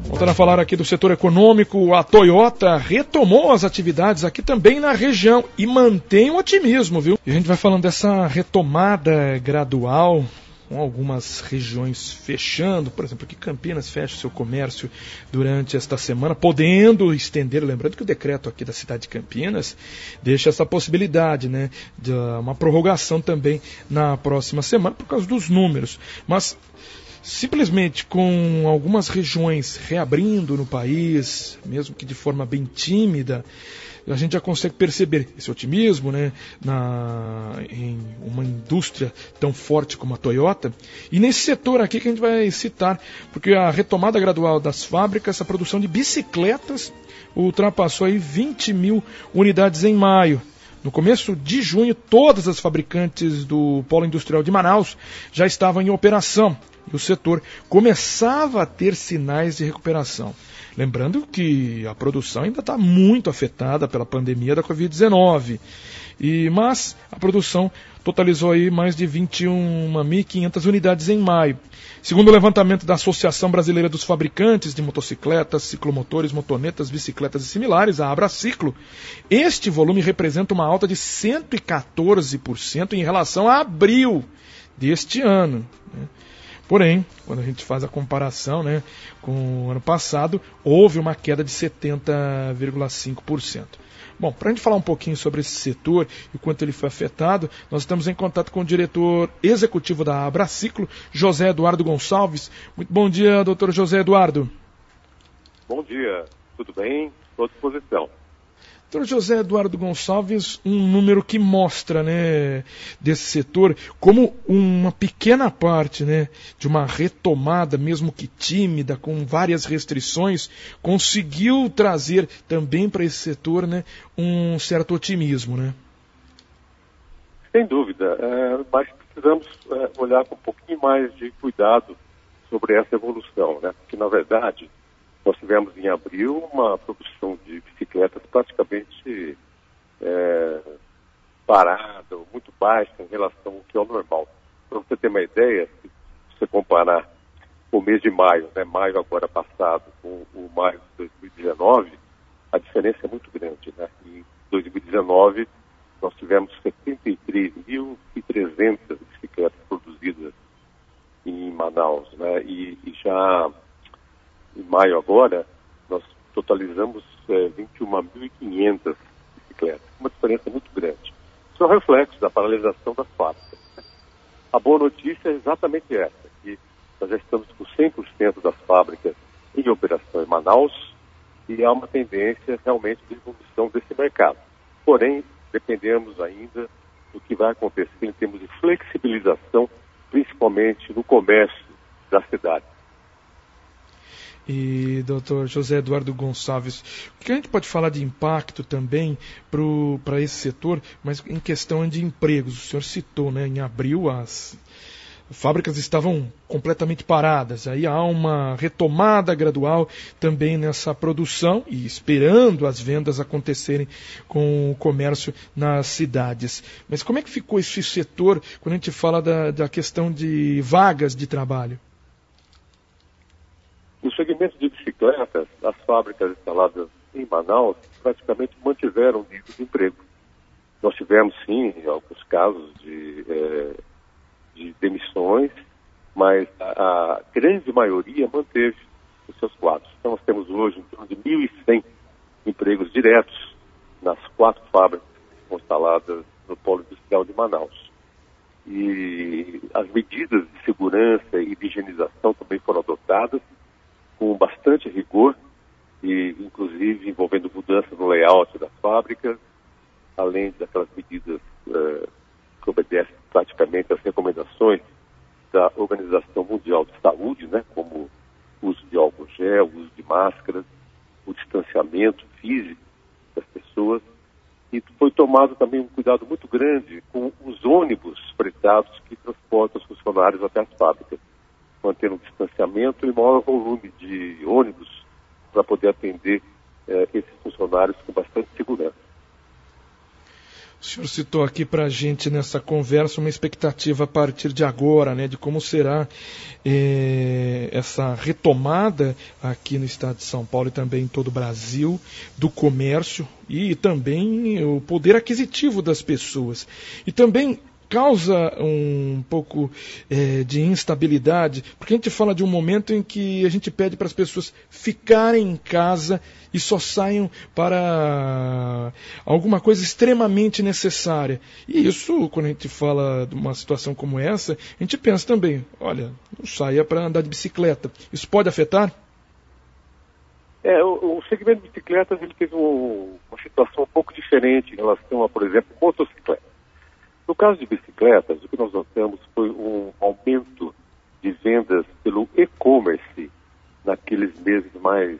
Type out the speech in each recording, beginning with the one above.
Voltando a falar aqui do setor econômico, a Toyota retomou as atividades aqui também na região e mantém o otimismo, viu? E a gente vai falando dessa retomada gradual, com algumas regiões fechando, por exemplo, aqui Campinas fecha seu comércio durante esta semana, podendo estender, lembrando que o decreto aqui da cidade de Campinas deixa essa possibilidade, né, de uma prorrogação também na próxima semana, por causa dos números, mas simplesmente com algumas regiões reabrindo no país, mesmo que de forma bem tímida, a gente já consegue perceber esse otimismo, né, em uma indústria tão forte como a Toyota. E nesse setor aqui que a gente vai citar, porque a retomada gradual das fábricas, a produção de bicicletas ultrapassou aí 20 mil unidades em maio. No começo de junho, todas as fabricantes do Polo Industrial de Manaus já estavam em operação e o setor começava a ter sinais de recuperação. Lembrando que a produção ainda está muito afetada pela pandemia da Covid-19, mas a produção totalizou aí mais de 21.500 unidades em maio. Segundo o levantamento da Associação Brasileira dos Fabricantes de Motocicletas, Ciclomotores, Motonetas, Bicicletas e similares, a Abraciclo, este volume representa uma alta de 114% em relação a abril deste ano, né? Porém, quando a gente faz a comparação, né, com o ano passado, houve uma queda de 70,5%. Bom, para a gente falar um pouquinho sobre esse setor e o quanto ele foi afetado, nós estamos em contato com o diretor executivo da Abraciclo, José Eduardo Gonçalves. Muito bom dia, doutor José Eduardo. Bom dia, tudo bem? Estou à disposição. Doutor José Eduardo Gonçalves, um número que mostra, né, desse setor como uma pequena parte, né, de uma retomada, mesmo que tímida, com várias restrições, conseguiu trazer também para esse setor, né, um certo otimismo, né? Sem dúvida, mas precisamos olhar com um pouquinho mais de cuidado sobre essa evolução, né? Porque, na verdade, nós tivemos em abril uma produção de bicicletas praticamente parada, ou muito baixa em relação ao que é o normal. Para você ter uma ideia, se você comparar o mês de maio, né, maio agora passado, com o maio de 2019, a diferença é muito grande, né? Em 2019, nós tivemos 73.300 bicicletas produzidas em Manaus, né? E já em maio agora, nós totalizamos 21.500 bicicletas, uma diferença muito grande. Isso é um reflexo da paralisação das fábricas. A boa notícia é exatamente essa, que nós já estamos com 100% das fábricas em operação em Manaus e há uma tendência realmente de evolução desse mercado. Porém, dependemos ainda do que vai acontecer em termos de flexibilização, principalmente no comércio da cidade. E, doutor José Eduardo Gonçalves, o que a gente pode falar de impacto também para esse setor, mas em questão de empregos? O senhor citou, né, em abril as fábricas estavam completamente paradas, aí há uma retomada gradual também nessa produção e esperando as vendas acontecerem com o comércio nas cidades. Mas como é que ficou esse setor quando a gente fala da questão de vagas de trabalho? No segmento de bicicletas, as fábricas instaladas em Manaus praticamente mantiveram o nível de emprego. Nós tivemos, sim, alguns casos de demissões, mas a grande maioria manteve os seus quadros. Então, nós temos hoje em torno de 1.100 empregos diretos nas 4 fábricas instaladas no Polo Industrial de Manaus. E as medidas de segurança e de higienização também foram adotadas com bastante rigor, e inclusive envolvendo mudança no layout das fábricas, além daquelas medidas que obedecem praticamente às recomendações da Organização Mundial de Saúde, né, como o uso de álcool gel, o uso de máscaras, o distanciamento físico das pessoas. E foi tomado também um cuidado muito grande com os ônibus fretados que transportam os funcionários até as fábricas, manter um distanciamento e maior volume de ônibus para poder atender esses funcionários com bastante segurança. O senhor citou aqui para a gente nessa conversa uma expectativa a partir de agora, né, de como será essa retomada aqui no estado de São Paulo e também em todo o Brasil do comércio e também o poder aquisitivo das pessoas. E também causa um pouco de instabilidade, porque a gente fala de um momento em que a gente pede para as pessoas ficarem em casa e só saiam para alguma coisa extremamente necessária. E isso, quando a gente fala de uma situação como essa, a gente pensa também, olha, não saia para andar de bicicleta. Isso pode afetar? O segmento de bicicletas ele teve uma situação um pouco diferente em relação a, por exemplo, motocicletas. No caso de bicicletas, o que nós notamos foi um aumento de vendas pelo e-commerce naqueles meses mais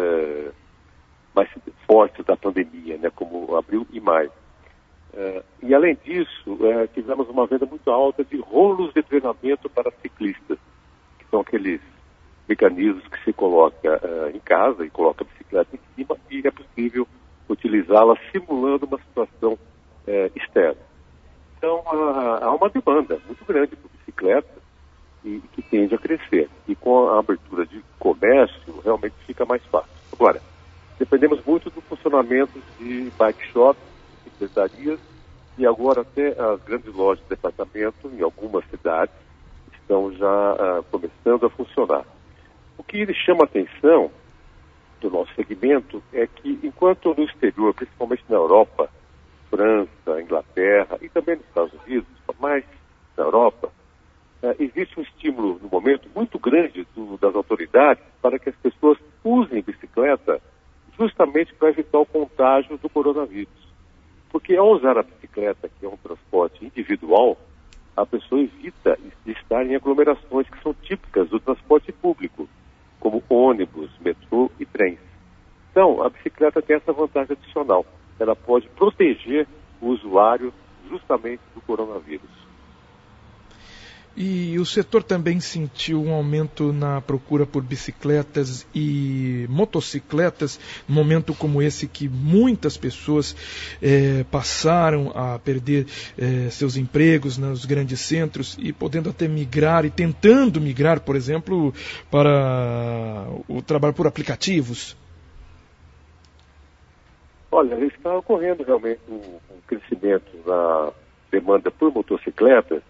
fortes da pandemia, né, como abril e maio. E além disso, tivemos uma venda muito alta de rolos de treinamento para ciclistas, que são aqueles mecanismos que se coloca em casa e coloca a bicicleta em cima e é possível utilizá-la simulando uma situação externa. Então, há uma demanda muito grande por bicicleta e que tende a crescer. E com a abertura de comércio, realmente fica mais fácil. Agora, dependemos muito do funcionamento de bike shops, secretarias e agora até as grandes lojas de departamento em algumas cidades estão já começando a funcionar. O que chama a atenção do nosso segmento é que, enquanto no exterior, principalmente na Europa, França, Inglaterra e também nos Estados Unidos, mas na Europa, existe um estímulo no momento muito grande das autoridades para que as pessoas usem bicicleta justamente para evitar o contágio do coronavírus. Porque ao usar a bicicleta, que é um transporte individual, a pessoa evita de estar em aglomerações que são típicas do transporte público, como ônibus, metrô e trens. Então, a bicicleta tem essa vantagem adicional. Ela pode proteger o usuário justamente do coronavírus. E o setor também sentiu um aumento na procura por bicicletas e motocicletas, num momento como esse que muitas pessoas passaram a perder seus empregos nos grandes centros e podendo até migrar e tentando migrar, por exemplo, para o trabalho por aplicativos. Olha, está ocorrendo realmente um crescimento na demanda por motocicletas,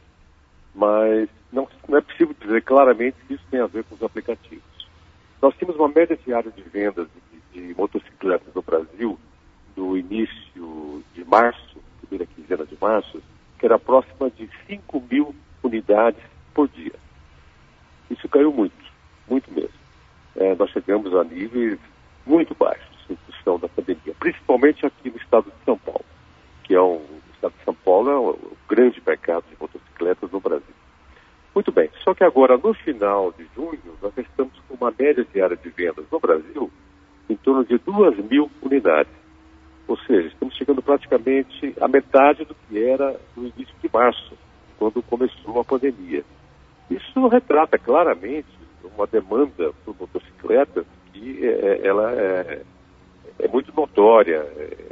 mas não é possível dizer claramente que isso tem a ver com os aplicativos. Nós tínhamos uma média diária de vendas de motocicletas no Brasil do início de março, primeira quinzena de março, que era próxima de 5 mil unidades por dia. Isso caiu muito, muito mesmo. Nós chegamos a níveis muito baixos em função da pandemia, principalmente aqui no estado de São Paulo, que o estado de São Paulo é o grande mercado de motocicletas no Brasil. Muito bem, só que agora, no final de junho, nós estamos com uma média diária de vendas no Brasil em torno de 2 mil unidades. Ou seja, estamos chegando praticamente à metade do que era no início de março, quando começou a pandemia. Isso retrata claramente uma demanda por motocicletas que ela é muito notória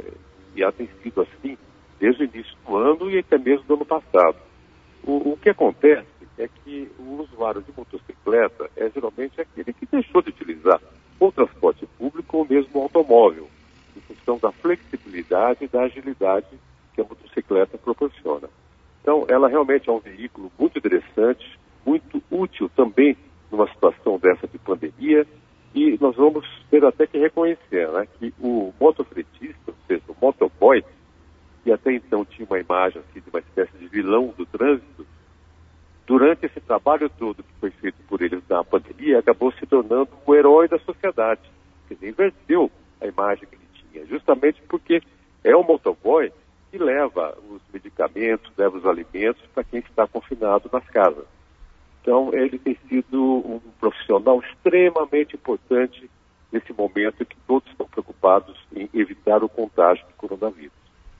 e ela tem sido assim desde o início do ano e até mesmo do ano passado. O que acontece é que o usuário de motocicleta é geralmente aquele que deixou de utilizar o transporte público ou mesmo o automóvel, em função da flexibilidade e da agilidade que a motocicleta proporciona. Então, ela realmente é um veículo muito interessante, muito útil também numa situação dessa de pandemia, e nós vamos ter até que reconhecer, né, que o motofretista, ou seja, o motoboy, que até então tinha uma imagem assim, de uma espécie de vilão do trânsito, durante esse trabalho todo que foi feito por ele na pandemia, acabou se tornando o herói da sociedade. Quer dizer, inverteu a imagem que ele tinha, justamente porque é o motoboy que leva os medicamentos, leva os alimentos para quem está confinado nas casas. Então, ele tem sido um profissional extremamente importante nesse momento que todos estão preocupados em evitar o contágio do coronavírus.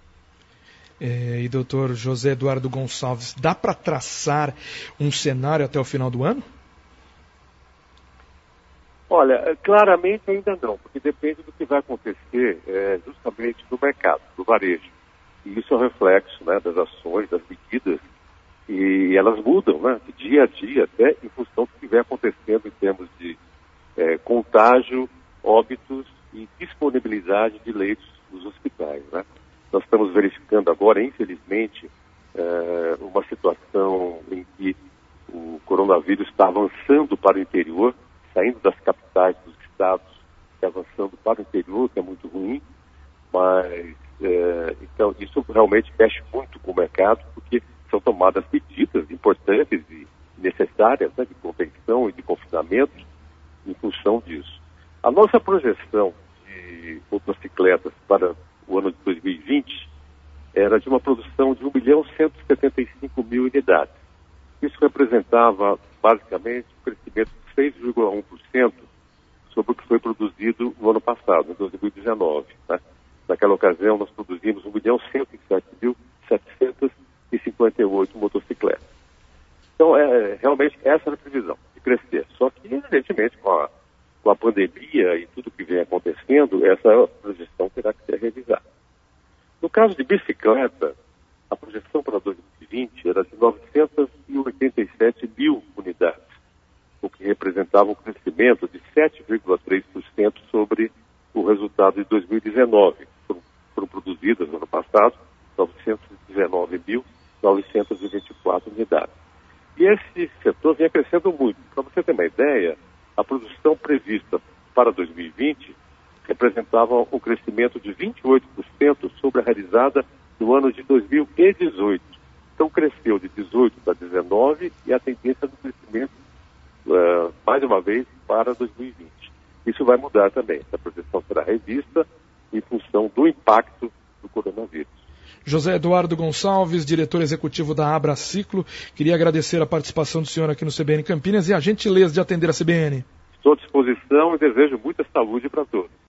E doutor José Eduardo Gonçalves, dá para traçar um cenário até o final do ano? Olha, claramente ainda não, porque depende do que vai acontecer justamente no mercado, no varejo. E isso é um reflexo, né, das ações, das medidas, e elas mudam, né, de dia a dia, até em função do que vem acontecendo em termos de contágio, óbitos e disponibilidade de leitos nos hospitais, né. Nós estamos verificando agora, infelizmente, uma situação em que o coronavírus está avançando para o interior, saindo das capitais dos estados e avançando para o interior, que é muito ruim, mas então isso realmente mexe muito com o mercado, porque são tomadas medidas importantes e necessárias, né, de contenção e de confinamento em função disso. A nossa projeção de motocicletas para o ano de 2020 era de uma produção de 1.175.000 unidades. Isso representava, basicamente, um crescimento de 6,1% sobre o que foi produzido no ano passado, em 2019. Né? Naquela ocasião, nós produzimos 1.107.758 motocicletas. Então, realmente, essa era a previsão, de crescer. Só que, evidentemente, com a pandemia e tudo que vem acontecendo, essa projeção terá que ser revisada. No caso de bicicleta, a projeção para 2020 era de 987.000 unidades, o que representava um crescimento de 7,3% sobre o resultado de 2019. Foram produzidas no ano passado 919.924 unidades. E esse setor vinha crescendo muito. Para você ter uma ideia, a produção prevista para 2020 representava um crescimento de 28% sobre a realizada no ano de 2018. Então cresceu de 18 para 19 e a tendência do crescimento, mais uma vez, para 2020. Isso vai mudar também. A projeção será revista em função do impacto do coronavírus. José Eduardo Gonçalves, diretor executivo da Abraciclo, queria agradecer a participação do senhor aqui no CBN Campinas e a gentileza de atender a CBN. Estou à disposição e desejo muita saúde para todos.